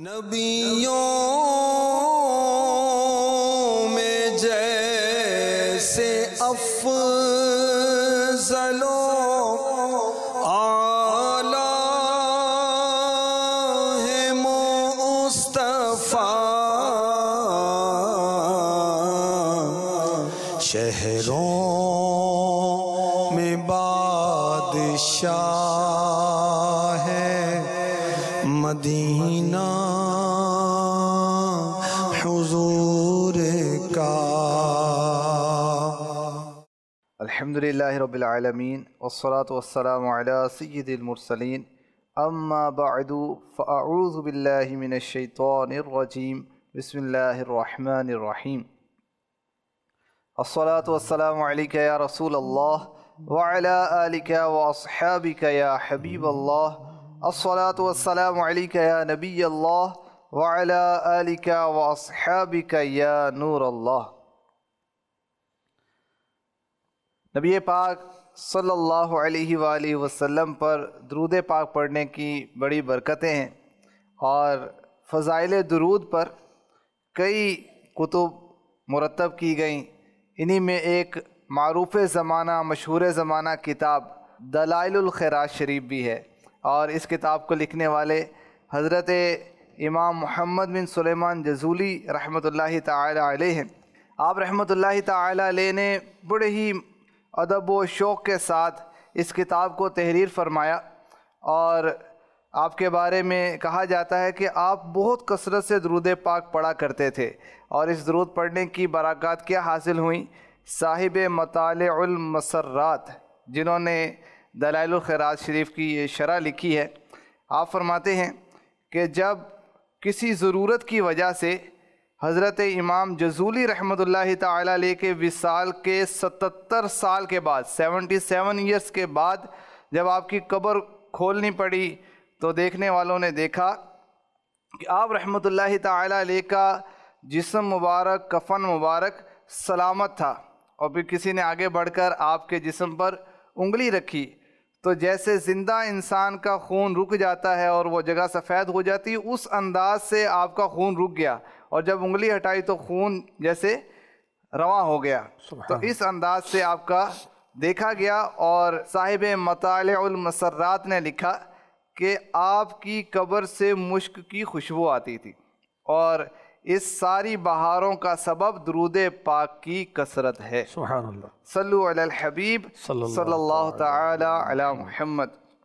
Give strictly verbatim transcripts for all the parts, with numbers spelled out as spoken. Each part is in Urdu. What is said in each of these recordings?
نبیوں میں جیسے افضل و اعلیٰ ہے مصطفیٰ، شہروں میں بادشاہ ہے مدینہ حضور کا۔ الحمدللہ رب العالمین والصلاة والسلام علی سید المرسلین، اما بعد فاعوذ باللہ من الشیطان الرجیم، بسم اللہ الرحمن الرحیم۔ الصلاة والسلام علیک یا رسول اللہ وعلی آلک واصحابک یا حبیب اللہ، الصلاة والسلام علیک یا نبی اللہ وعلی آلک واصحابک یا نور اللہ۔ نبی پاک صلی اللہ علیہ وآلہ وسلم پر درود پاک پڑھنے کی بڑی برکتیں ہیں، اور فضائل درود پر کئی کتب مرتب کی گئیں۔ انہی میں ایک معروف زمانہ مشہور زمانہ کتاب دلائل الخیرات شریف بھی ہے، اور اس کتاب کو لکھنے والے حضرت امام محمد بن سلیمان جزولی رحمۃ اللہ تعالی علیہ ہیں۔ آپ رحمۃ اللہ تعالی علیہ نے بڑے ہی ادب و شوق کے ساتھ اس کتاب کو تحریر فرمایا، اور آپ کے بارے میں کہا جاتا ہے کہ آپ بہت کثرت سے درود پاک پڑھا کرتے تھے، اور اس درود پڑھنے کی برکات کیا حاصل ہوئیں؟ صاحب مطالع المسرات، جنہوں نے دلائل الخیرات شریف کی یہ شرح لکھی ہے، آپ فرماتے ہیں کہ جب کسی ضرورت کی وجہ سے حضرت امام جزولی رحمۃ اللہ تعالی علیہ کے وصال کے ستتر سال کے بعد، سیونٹی سیون ایئرس کے بعد جب آپ کی قبر کھولنی پڑی، تو دیکھنے والوں نے دیکھا کہ آپ رحمۃ اللہ تعالی علیہ کا جسم مبارک، کفن مبارک سلامت تھا، اور پھر کسی نے آگے بڑھ کر آپ کے جسم پر انگلی رکھی، تو جیسے زندہ انسان کا خون رک جاتا ہے اور وہ جگہ سفید ہو جاتی ہے، اس انداز سے آپ کا خون رک گیا، اور جب انگلی ہٹائی تو خون جیسے رواں ہو گیا۔ تو اس انداز سے آپ کا دیکھا گیا، اور صاحب مطالع المسرات نے لکھا کہ آپ کی قبر سے مشک کی خوشبو آتی تھی، اور اس ساری بہاروں کا سبب درود پاک کی کثرت ہے۔ سبحان اللہ۔ صلو علی الحبیب صلی اللہ تعالی علی محمد۔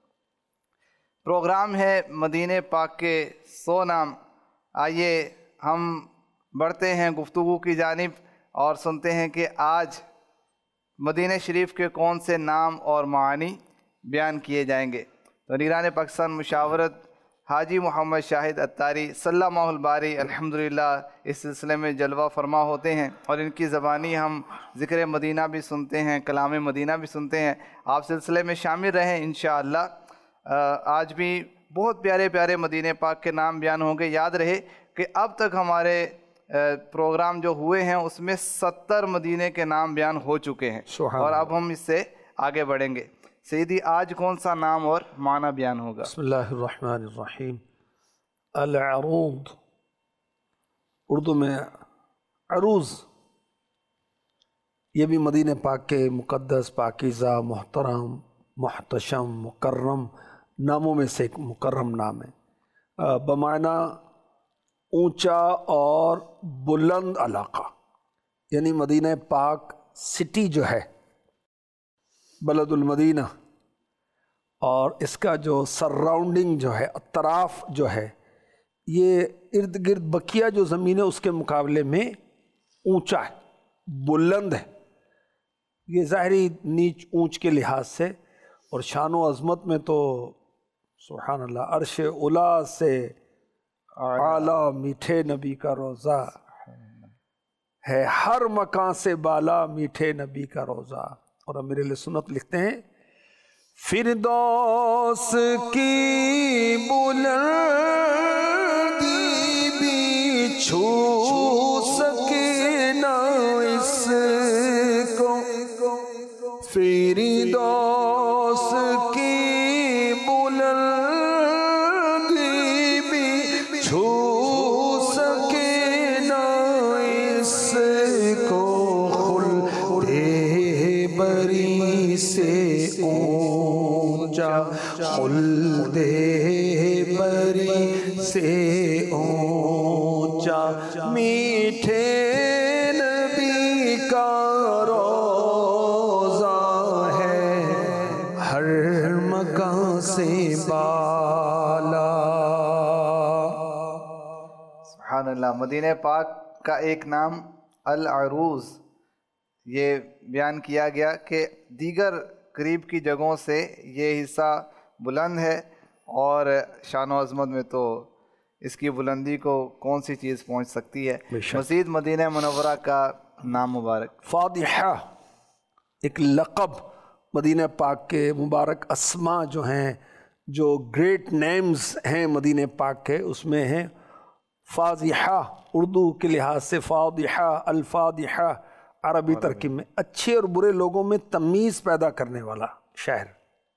پروگرام ہے مدینہ پاک کے سو نام۔ آئیے ہم بڑھتے ہیں گفتگو کی جانب اور سنتے ہیں کہ آج مدینہ شریف کے کون سے نام اور معانی بیان کیے جائیں گے۔ تو نیران پاکستان مشاورت حاجی محمد شاہد اتاری صلی اللہ الباری الحمدللہ اس سلسلے میں جلوہ فرما ہوتے ہیں، اور ان کی زبانی ہم ذکر مدینہ بھی سنتے ہیں، کلام مدینہ بھی سنتے ہیں۔ آپ سلسلے میں شامل رہیں انشاءاللہ۔ آج بھی بہت پیارے پیارے مدینہ پاک کے نام بیان ہوں گے۔ یاد رہے کہ اب تک ہمارے پروگرام جو ہوئے ہیں اس میں ستر مدینہ کے نام بیان ہو چکے ہیں، اور اب ہم اس سے آگے بڑھیں گے۔ سیدی آج کون سا نام اور معنی بیان ہوگا؟ بسم اللہ الرحمن الرحیم۔ العروض، اردو میں عروض، یہ بھی مدینہ پاک کے مقدس، پاکیزہ، محترم، محتشم، مکرم ناموں میں سے ایک مکرم نام ہے، بمعنی اونچا اور بلند علاقہ، یعنی مدینہ پاک سٹی جو ہے، بلد المدینہ، اور اس کا جو سراؤنڈنگ جو ہے، اطراف جو ہے، یہ ارد گرد بقیہ جو زمین ہے اس کے مقابلے میں اونچا ہے، بلند ہے۔ یہ ظاہری نیچ اونچ کے لحاظ سے، اور شان و عظمت میں تو سبحان اللہ، عرش اولا سے اعلیٰ میٹھے نبی کا روضہ ہے، ہر مکان سے بالا میٹھے نبی کا روضہ۔ اور امیر اہل سنت لکھتے ہیں فردوس کی بلندی بھی چھو سکے نہ اس کو، فردوس کی بلندی بھی چھو خلد بری سے اونچا میٹھے نبی کا روضہ ہے ہر مکان سے بالا۔ سبحان اللہ۔ مدینہ پاک کا ایک نام العروض یہ بیان کیا گیا کہ دیگر قریب کی جگہوں سے یہ حصہ بلند ہے، اور شان و عظمت میں تو اس کی بلندی کو کون سی چیز پہنچ سکتی ہے۔ مزید مدینہ منورہ کا نام مبارک۔ فاضحہ ایک لقب مدینہ پاک کے مبارک اسما جو ہیں، جو گریٹ نیمز ہیں مدینہ پاک کے، اس میں ہیں فاضحہ، اردو کے لحاظ سے فاضحہ، الفاضحہ، عربی ترکیب میں اچھے اور برے لوگوں میں تمیز پیدا کرنے والا شہر۔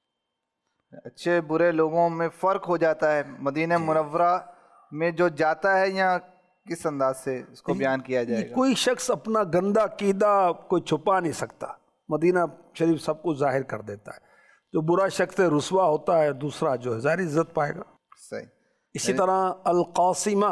اچھے برے لوگوں میں فرق ہو جاتا ہے۔ مدینہ منورہ میں جو جاتا ہے یا کس انداز سے اس کو بیان کیا جائے گا؟ کوئی شخص اپنا گندا عقیدہ کوئی چھپا نہیں سکتا، مدینہ شریف سب کو ظاہر کر دیتا ہے۔ جو برا شخص رسوا ہوتا ہے دوسرا جو ہے ظاہر عزت پائے گا۔ صحیح۔ اسی طرح القاسمہ،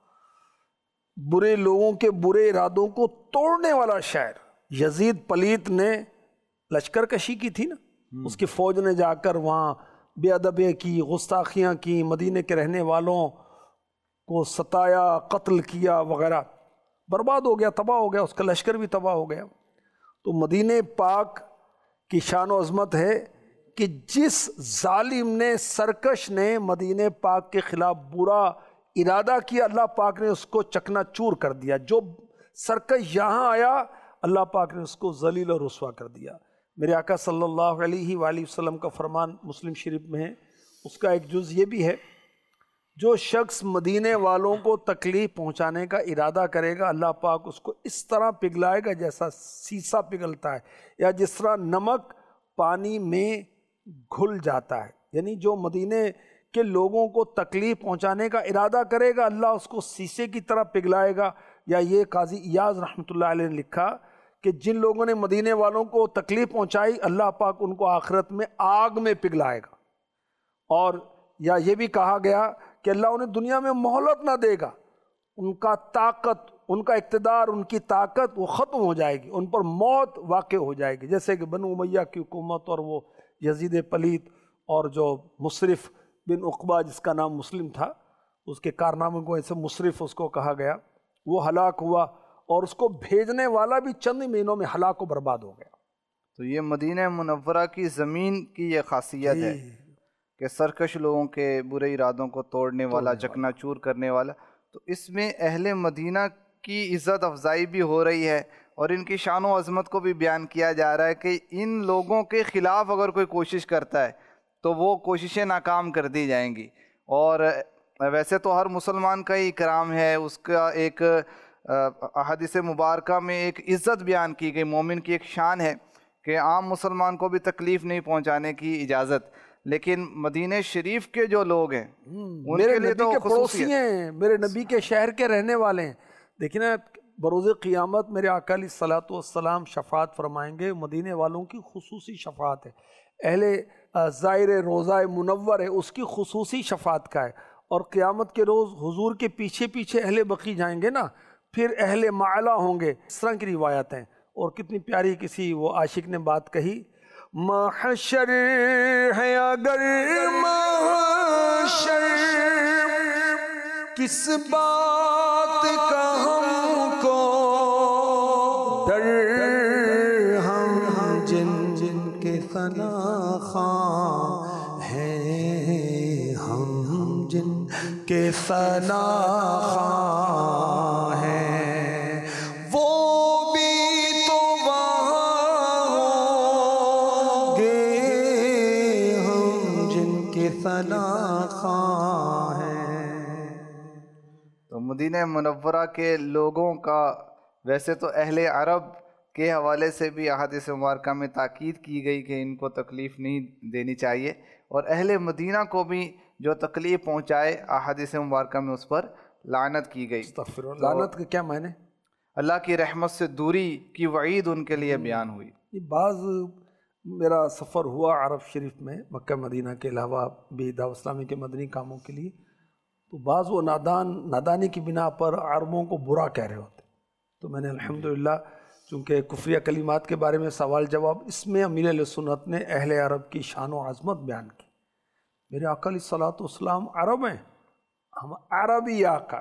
برے لوگوں کے برے ارادوں کو توڑنے والا شہر۔ یزید پلیت نے لشکر کشی کی تھی نا، اس کی فوج نے جا کر وہاں بے ادبیاں کی، گستاخیاں کی، مدینے کے رہنے والوں کو ستایا، قتل کیا وغیرہ، برباد ہو گیا، تباہ ہو گیا، اس کا لشکر بھی تباہ ہو گیا۔ تو مدینہ پاک کی شان و عظمت ہے کہ جس ظالم نے، سرکش نے مدینہ پاک کے خلاف برا ارادہ کیا، اللہ پاک نے اس کو چکنا چور کر دیا۔ جو سرکش یہاں آیا اللہ پاک نے اس کو ذلیل اور رسوا کر دیا۔ میرے آقا صلی اللہ علیہ وآلہ وسلم کا فرمان مسلم شریف میں ہے، اس کا ایک جز یہ بھی ہے، جو شخص مدینے والوں کو تکلیف پہنچانے کا ارادہ کرے گا اللہ پاک اس کو اس طرح پگھلائے گا جیسا سیسا پگھلتا ہے، یا جس طرح نمک پانی میں گھل جاتا ہے۔ یعنی جو مدینے کہ لوگوں کو تکلیف پہنچانے کا ارادہ کرے گا اللہ اس کو سیسے کی طرح پگھلائے گا۔ یا یہ قاضی ایاز رحمۃ اللہ علیہ نے لکھا کہ جن لوگوں نے مدینے والوں کو تکلیف پہنچائی اللہ پاک ان کو آخرت میں آگ میں پگھلائے گا۔ اور یا یہ بھی کہا گیا کہ اللہ انہیں دنیا میں مہلت نہ دے گا، ان کا طاقت، ان کا اقتدار، ان کی طاقت وہ ختم ہو جائے گی، ان پر موت واقع ہو جائے گی، جیسے کہ بنو امیہ کی حکومت اور وہ یزید پلیت اور جو مصرف بن عقبہ جس کا نام مسلم تھا، اس کے کارناموں کو ایسے مصرف اس کو کہا گیا، وہ ہلاک ہوا، اور اس کو بھیجنے والا بھی چند مہینوں میں ہلاک و برباد ہو گیا۔ تو یہ مدینہ منورہ کی زمین کی یہ خاصیت ہے کہ سرکش لوگوں کے برے ارادوں کو توڑنے والا، چکنا چور کرنے والا۔ تو اس میں اہل مدینہ کی عزت افزائی بھی ہو رہی ہے، اور ان کی شان و عظمت کو بھی بیان کیا جا رہا ہے کہ ان لوگوں کے خلاف اگر کوئی کوشش کرتا ہے تو وہ کوششیں ناکام کر دی جائیں گی۔ اور ویسے تو ہر مسلمان کا ہی اکرام ہے، اس کا ایک احادیث مبارکہ میں ایک عزت بیان کی گئی، مومن کی ایک شان ہے کہ عام مسلمان کو بھی تکلیف نہیں پہنچانے کی اجازت، لیکن مدینہ شریف کے جو لوگ ہیں ان میرے کے لیے نبی تو کے خصوصی پڑوسی ہیں، میرے نبی کے شہر کے رہنے والے ہیں۔ دیکھیں نا بروز قیامت میرے آقا علیہ الصلوۃ والسلام شفاعت فرمائیں گے، مدینے والوں کی خصوصی شفاعت ہے، اہل زائر روضہ منور ہے اس کی خصوصی شفاعت کا ہے۔ اور قیامت کے روز حضور کے پیچھے پیچھے اہل بقی جائیں گے نا، پھر اہل معلا ہوں گے، اس طرح کی روایت ہیں۔ اور کتنی پیاری کسی وہ عاشق نے بات کہی، محشر ہے اگر محشر کس بات کا ہم کو ڈر، ہم جن جن کے ثنا خواں ہیں، ہم جن کے ثنا خواں ہیں، وہ بھی تو وہاں ہوں گے، ہم جن کے ثنا خواں ہیں۔ تو مدینہ منورہ کے لوگوں کا ویسے تو اہل عرب کے حوالے سے بھی احادیث مبارکہ میں تاکید کی گئی کہ ان کو تکلیف نہیں دینی چاہیے، اور اہل مدینہ کو بھی جو تکلیف پہنچائے احادیث مبارکہ میں اس پر لعنت کی گئی۔ استغفر اللہ، لعنت کا کیا معنی؟ اللہ کی رحمت سے دوری کی وعید ان کے لیے بیان ہوئی۔ بعض میرا سفر ہوا عرب شریف میں مکہ مدینہ کے علاوہ بھی دعوت اسلامی کے مدنی کاموں کے لیے، تو بعض وہ نادان نادانی کی بنا پر عربوں کو برا کہہ رہے ہوتے، تو میں نے الحمدللہ چونکہ کفریہ کلمات کے بارے میں سوال جواب، اس میں امیر اہل سنت نے اہل عرب کی شان و عظمت بیان کی۔ میرے آقا علیہ الصلوۃ والسلام عرب ہیں، ہم عربی آقا،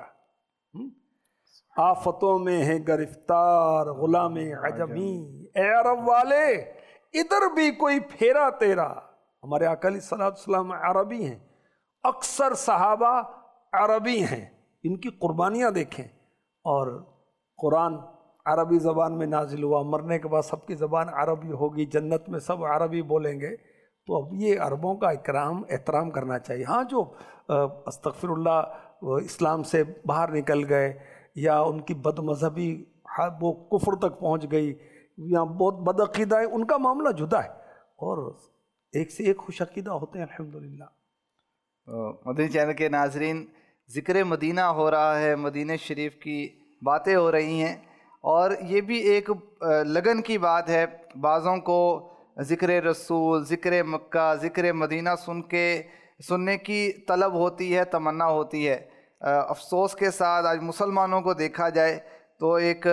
آفتوں میں ہیں گرفتار غلام عجمی، اے عرب والے ادھر بھی کوئی پھیرا تیرا۔ ہمارے آقا علیہ الصلوۃ والسلام عربی ہیں، اکثر صحابہ عربی ہیں، ان کی قربانیاں دیکھیں، اور قرآن عربی زبان میں نازل ہوا، مرنے کے بعد سب کی زبان عربی ہوگی، جنت میں سب عربی بولیں گے، تو اب یہ عربوں کا اکرام احترام کرنا چاہیے۔ ہاں جو استغفر اللہ اسلام سے باہر نکل گئے یا ان کی بد مذہبی وہ کفر تک پہنچ گئی یا بہت بد عقیدہ ہے، ان کا معاملہ جدا ہے، اور ایک سے ایک خوش عقیدہ ہوتے ہیں الحمدللہ۔ مدنی چینل کے ناظرین، ذکر مدینہ ہو رہا ہے، مدینہ شریف کی باتیں ہو رہی ہیں، اور یہ بھی ایک لگن کی بات ہے۔ بعضوں کو ذکر رسول، ذکر مکہ، ذکر مدینہ سن کے سننے کی طلب ہوتی ہے، تمنا ہوتی ہے۔ افسوس کے ساتھ آج مسلمانوں کو دیکھا جائے تو ایک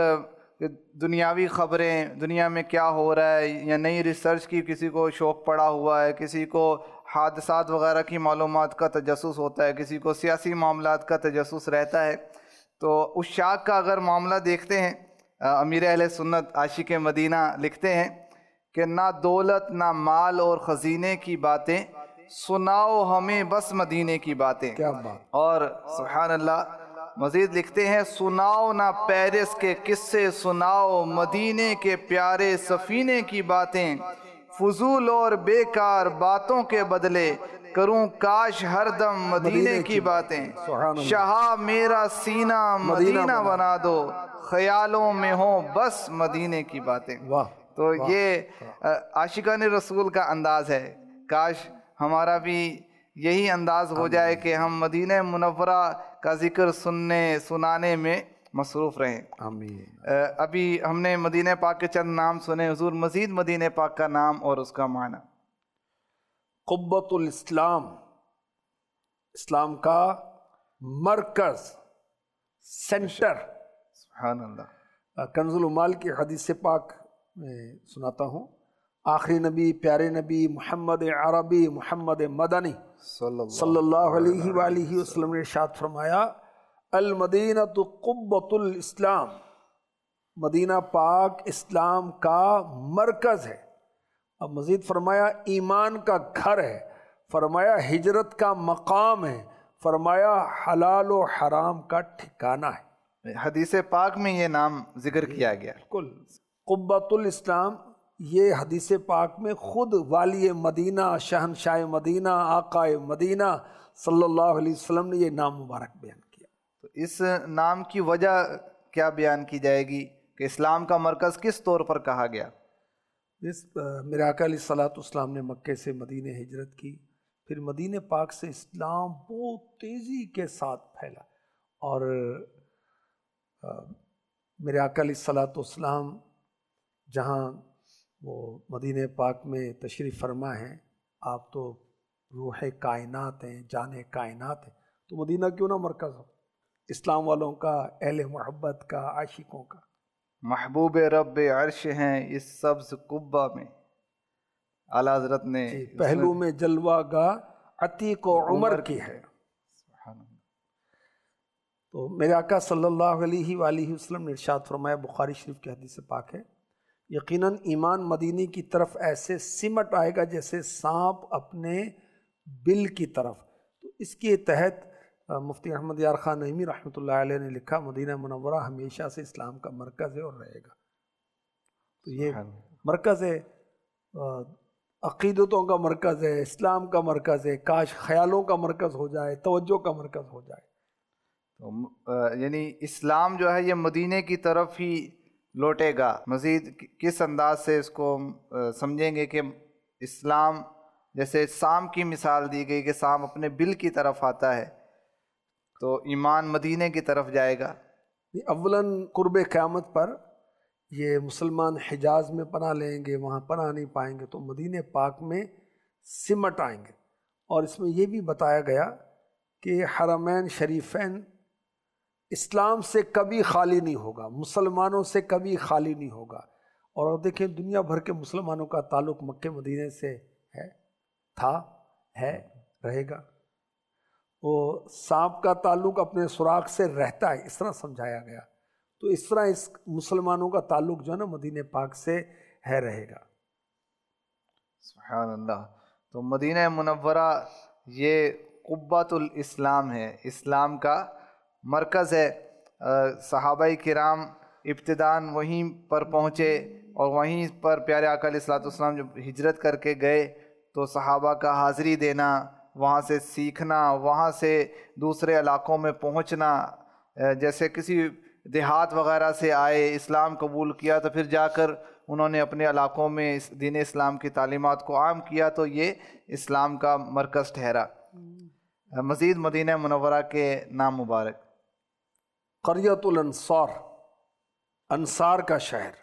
دنیاوی خبریں، دنیا میں کیا ہو رہا ہے یا نئی ریسرچ کی کسی کو شوق پڑا ہوا ہے، کسی کو حادثات وغیرہ کی معلومات کا تجسس ہوتا ہے، کسی کو سیاسی معاملات کا تجسس رہتا ہے، تو اس شاخ کا اگر معاملہ دیکھتے ہیں، امیر اہل سنت عاشق مدینہ لکھتے ہیں کہ نہ دولت نہ مال اور خزینے کی باتیں، سناؤ ہمیں بس مدینے کی باتیں۔ کیا بات! اور سبحان اللہ مزید لکھتے ہیں، سناؤ نہ پیرس کے قصے، سناؤ مدینے کے پیارے سفینے کی باتیں، فضول اور بیکار باتوں کے بدلے کروں کاش ہر دم مدینے کی باتیں، شہا میرا سینہ مدینہ بنا دو، خیالوں میں ہوں بس مدینے کی باتیں۔ تو یہ عاشقان رسول کا انداز ہے، کاش ہمارا بھی یہی انداز ہو جائے کہ ہم مدینہ منورہ کا ذکر سننے سنانے میں مصروف رہیں۔ آمین۔ ابھی ہم نے مدینہ پاک کے چند نام سنے، حضور مزید مدینہ پاک کا نام اور اس کا معنی۔ قبۃ الاسلام، اسلام کا مرکز، سینٹر۔ سبحان اللہ۔ کنز العمال کی حدیث پاک میں سناتا ہوں، آخری نبی پیارے نبی محمد عربی محمد مدنی صلی اللہ علیہ وآلہ وسلم نے ارشاد فرمایا، المدینہ قبۃ الاسلام، مدینہ پاک اسلام کا مرکز ہے۔ اب مزید فرمایا ایمان کا گھر ہے، فرمایا ہجرت کا مقام ہے، فرمایا حلال و حرام کا ٹھکانہ ہے۔ حدیث پاک میں یہ نام ذکر کیا گیا۔ بالکل، قبۃ الاسلام، یہ حدیث پاک میں خود والی مدینہ، شہنشاہ مدینہ، آقا مدینہ صلی اللہ علیہ وسلم نے یہ نام مبارک بیان کیا۔ تو اس نام کی وجہ کیا بیان کی جائے گی کہ اسلام کا مرکز کس طور پر کہا گیا؟ اس میرے آقا علیہ الصلوۃ والسلام نے مکے سے مدینہ ہجرت کی، پھر مدینہ پاک سے اسلام بہت تیزی کے ساتھ پھیلا، اور میرے آقا علیہ الصلوۃ والسلام جہاں وہ مدینہ پاک میں تشریف فرما ہیں، آپ تو روح کائنات ہیں، جان کائنات ہیں، تو مدینہ کیوں نہ مرکز ہو اسلام والوں کا، اہل محبت کا، عاشقوں کا۔ محبوب رب عرش ہیں اس سبز قبہ میں، اعلیٰ حضرت نے پہلو میں جلوہ گاہ عتیق و عمر کی ہے۔ تو میرے آقا صلی اللہ علیہ وآلہ وسلم نے ارشاد فرمایا، بخاری شریف کی حدیث پاک ہے، یقیناً ایمان مدینی کی طرف ایسے سمٹ آئے گا جیسے سانپ اپنے بل کی طرف۔ تو اس کے تحت مفتی احمد یار خان نعیمی رحمۃ اللہ علیہ نے لکھا، مدینہ منورہ ہمیشہ سے اسلام کا مرکز ہے اور رہے گا۔ تو یہ مرکز ہے، عقیدتوں کا مرکز ہے، اسلام کا مرکز ہے، کاش خیالوں کا مرکز ہو جائے، توجہ کا مرکز ہو جائے۔ تو یعنی اسلام جو ہے یہ مدینے کی طرف ہی لوٹے گا۔ مزید کس انداز سے اس کو سمجھیں گے کہ اسلام جیسے سام کی مثال دی گئی کہ سام اپنے بل کی طرف آتا ہے، تو ایمان مدینے کی طرف جائے گا۔ اولاً قرب قیامت پر یہ مسلمان حجاز میں پناہ لیں گے، وہاں پناہ نہیں پائیں گے، تو مدینہ پاک میں سمٹ آئیں گے۔ اور اس میں یہ بھی بتایا گیا کہ حرمین شریفین اسلام سے کبھی خالی نہیں ہوگا، مسلمانوں سے کبھی خالی نہیں ہوگا۔ اور دیکھیں دنیا بھر کے مسلمانوں کا تعلق مکہ مدینہ سے ہے، تھا، ہے، رہے گا۔ وہ سانپ کا تعلق اپنے سوراخ سے رہتا ہے، اس طرح سمجھایا گیا۔ تو اس طرح اس مسلمانوں کا تعلق جو ہے نا مدینہ پاک سے ہے، رہے گا۔ سبحان اللہ۔ تو مدینہ منورہ یہ قبۃ الاسلام ہے، اسلام کا مرکز ہے۔ صحابہ کرام ابتداً وہیں پر پہنچے اور وہیں پر پیارے آقا علیہ الصلوۃ والسلام جب ہجرت کر کے گئے تو صحابہ کا حاضری دینا، وہاں سے سیکھنا، وہاں سے دوسرے علاقوں میں پہنچنا، جیسے کسی دیہات وغیرہ سے آئے، اسلام قبول کیا تو پھر جا کر انہوں نے اپنے علاقوں میں دین اسلام کی تعلیمات کو عام کیا، تو یہ اسلام کا مرکز ٹھہرا۔ مزید مدینہ منورہ کے نام مبارک۔ قریۃ الانصار، انصار کا شہر۔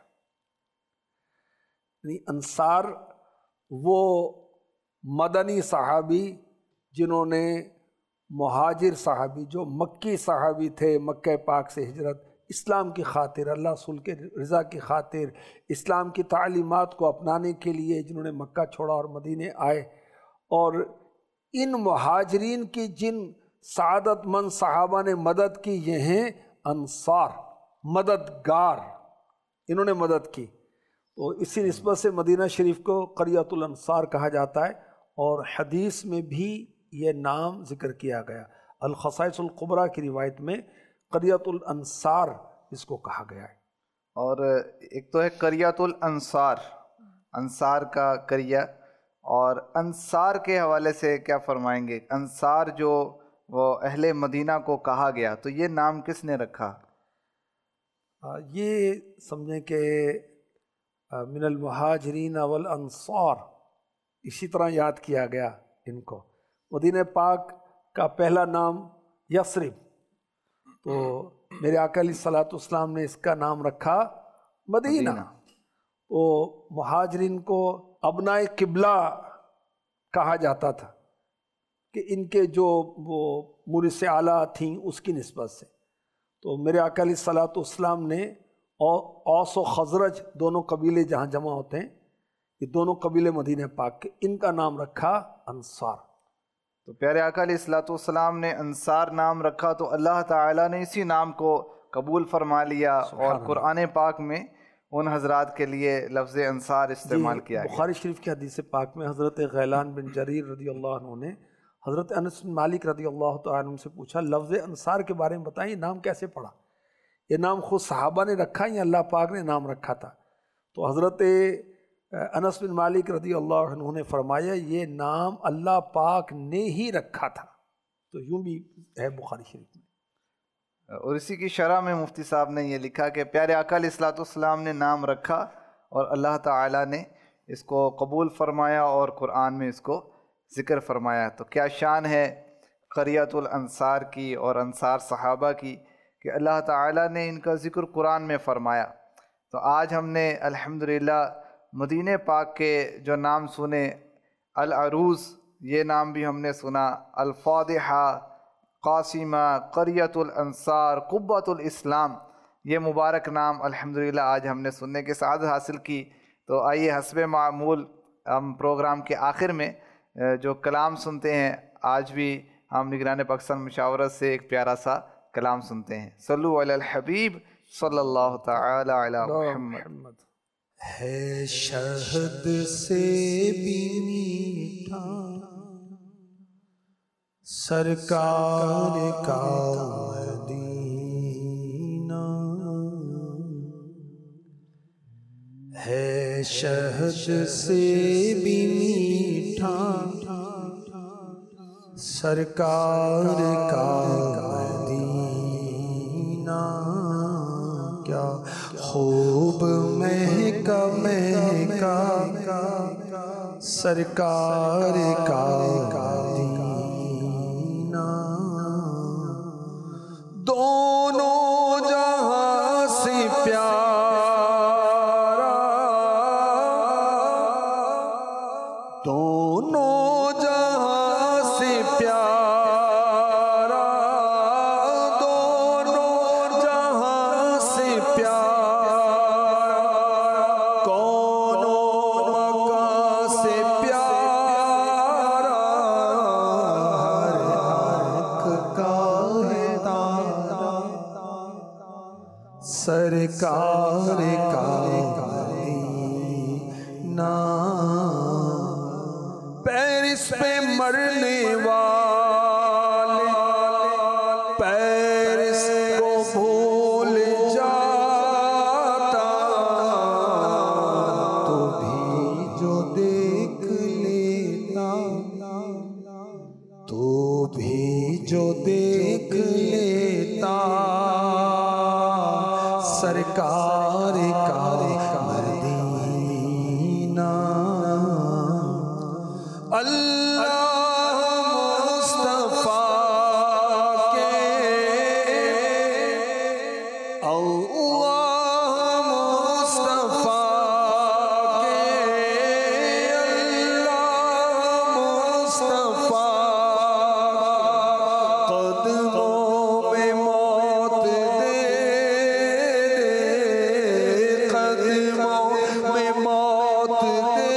یعنی انصار وہ مدنی صحابی جنہوں نے مہاجر صحابی جو مکی صحابی تھے، مکہ پاک سے ہجرت اسلام کی خاطر، اللہ رسول کے رضا کی خاطر، اسلام کی تعلیمات کو اپنانے کے لیے جنہوں نے مکہ چھوڑا اور مدینے آئے۔ اور ان مہاجرین کی جن سعادت مند صحابہ نے مدد کی، یہ ہیں انصار، مددگار، انہوں نے مدد کی۔ تو اسی نسبت سے مدینہ شریف کو قریۃ الانصار کہا جاتا ہے، اور حدیث میں بھی یہ نام ذکر کیا گیا۔ الخصائص القبریٰ کی روایت میں قریۃ الانصار اس کو کہا گیا ہے۔ اور ایک تو ہے قریۃ الانصار، انصار کا قریہ، اور انصار کے حوالے سے کیا فرمائیں گے؟ انصار جو وہ اہل مدینہ کو کہا گیا، تو یہ نام کس نے رکھا؟ یہ سمجھیں کہ من المہاجرین والانصار اسی طرح یاد کیا گیا ان کو۔ مدینہ پاک کا پہلا نام یثرب، تو میرے آقا علیہ الصلوۃ والسلام نے اس کا نام رکھا مدینہ۔ تو مہاجرین کو ابنائے قبلہ کہا جاتا تھا کہ ان کے جو وہ مورث اعلیٰ تھیں اس کی نسبت سے۔ تو میرے آقا علیہ الصلوۃ والسلام نے اوس و خزرج دونوں قبیلے جہاں جمع ہوتے ہیں، یہ دونوں قبیلے مدینہ پاک کے، ان کا نام رکھا انصار۔ تو پیارے آقا علیہ الصلوۃ والسلام نے انصار نام رکھا، تو اللہ تعالیٰ نے اسی نام کو قبول فرما لیا، اور قرآن پاک میں ان حضرات کے لیے لفظ انصار استعمال کیا گیا۔ بخاری شریف کی حدیث پاک میں حضرت غیلان بن جریر رضی اللہ عنہ نے حضرت انس بن مالک رضی اللہ تعالیٰ عنہ سے پوچھا، لفظ انصار کے بارے میں بتائیں، یہ نام کیسے پڑا؟ یہ نام خود صحابہ نے رکھا یا اللہ پاک نے نام رکھا تھا؟ تو حضرت انس بن مالک رضی اللہ عنہ نے فرمایا یہ نام اللہ پاک نے ہی رکھا تھا۔ تو یوں بھی ہے بخاری شریف میں۔ اور اسی کی شرح میں مفتی صاحب نے یہ لکھا کہ پیارے آقا علیہ الصلوۃ والسلام نے نام رکھا اور اللہ تعالیٰ نے اس کو قبول فرمایا اور قرآن میں اس کو ذکر فرمایا۔ تو کیا شان ہے قریۃ الانصار کی اور انصار صحابہ کی کہ اللہ تعالیٰ نے ان کا ذکر قرآن میں فرمایا۔ تو آج ہم نے الحمدللہ مدینہ پاک کے جو نام سنے، العروس یہ نام بھی ہم نے سنا، الفاضحہ، قاسمہ، قریۃ الانصار، قبۃ الاسلام، یہ مبارک نام الحمدللہ آج ہم نے سننے کی سعادت حاصل کی۔ تو آئیے حسب معمول ہم پروگرام کے آخر میں جو کلام سنتے ہیں، آج بھی ہم نگران پاکستان مشاورت سے ایک پیارا سا کلام سنتے ہیں۔ صلو علی الحبیب صلی اللہ تعالی علی محمد۔ ہے شہد سے بھی میٹھا سرکار کا مدینہ، ہے شہد سے بھی میٹھا سرکار کا مدینہ، کیا خوب مہکا مہکا سرکار کا مدینہ، دونوں جہاں سے پیار سرکار کا مدینہ پیرس پہ مرنے والے پیرس کو بھول جاتا، تو بھی جو دیکھ لیتا، تو بھی جو دیکھ لیتا سرکار کا مدینہ۔ اللہ مصطفیٰ کے اللہ مصطفیٰ کے اللہ مصطفیٰ قدموں میں موت دے دے، قدموں میں موت دے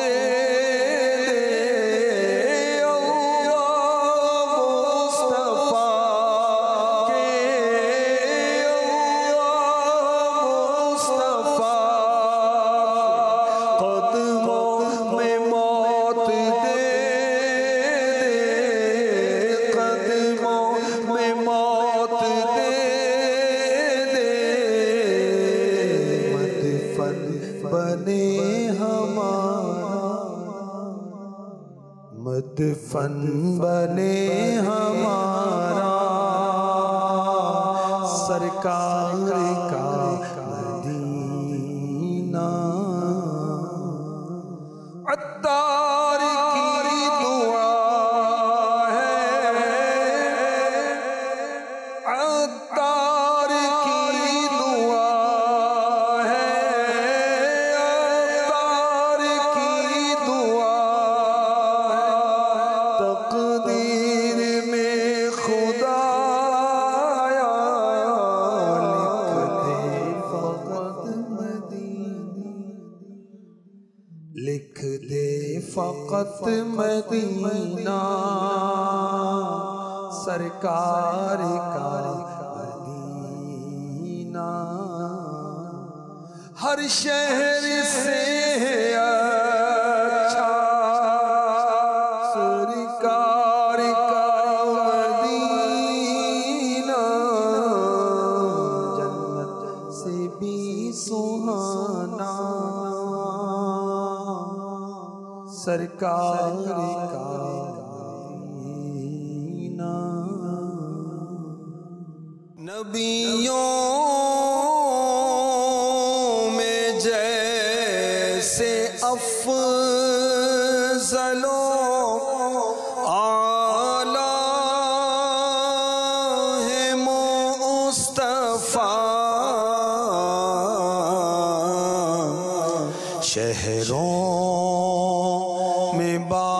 مدفن بنے ہمارا سرکار کا مدینہ۔ عطار کی دعا ہے، عطار کی دعا ہے، عطار کی دعا ہے، تقدیر میں خدایا لکھ دے فقط مدینہ سرکار کا مدینہ۔ ہر شہر سے اچھا سرکار کا مدینہ، جنت سے بھی سہانا سرکار کا مدینہ۔ نبیوں میں جیسے افضل و اعلیٰ ہے مصطفیٰ، شہروں میں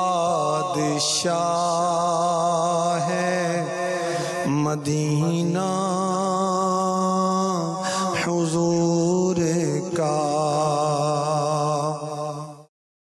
بادشاہ ہے مدینہ، حضور